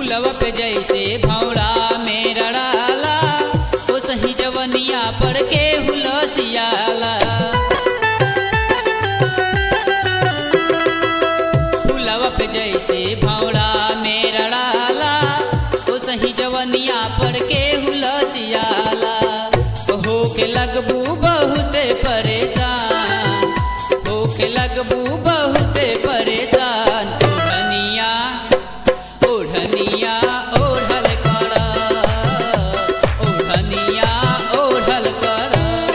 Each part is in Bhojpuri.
फुलवा पे जैसे भौरा में रड़ाला ओ सही जवनिया पर के हुलसियाला। फुलवा पे जैसे भौरा में रड़ाला ओ सही जवनिया पर के हुलसियाला। हो के लगबू बहुते परेशान, हो के लगबू बहुते परेशान। ओढ़निया ओढ़ल कर, ओढ़निया ओढ़ल कर।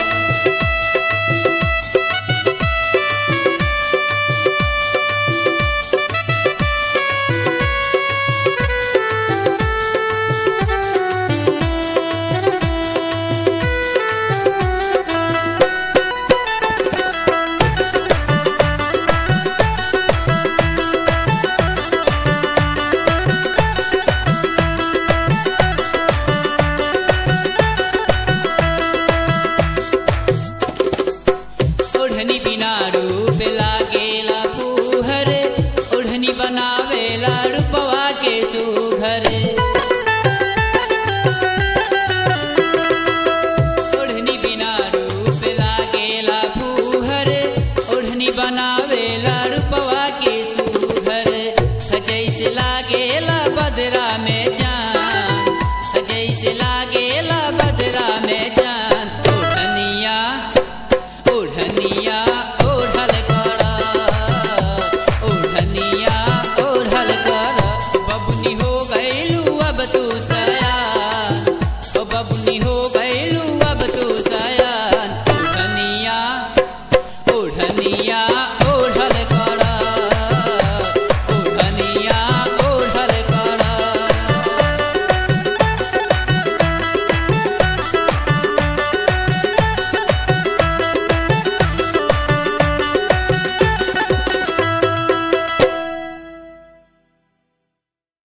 ओढ़नी बिना रूप लागेला पुहर, ओढ़नी बनावेला रूपवा के सुघर। ओढ़नी बिना रूप लागेला पुहर, ओढ़नी बनावेला रूपवा के सुघर। जैसे लागेला बदरा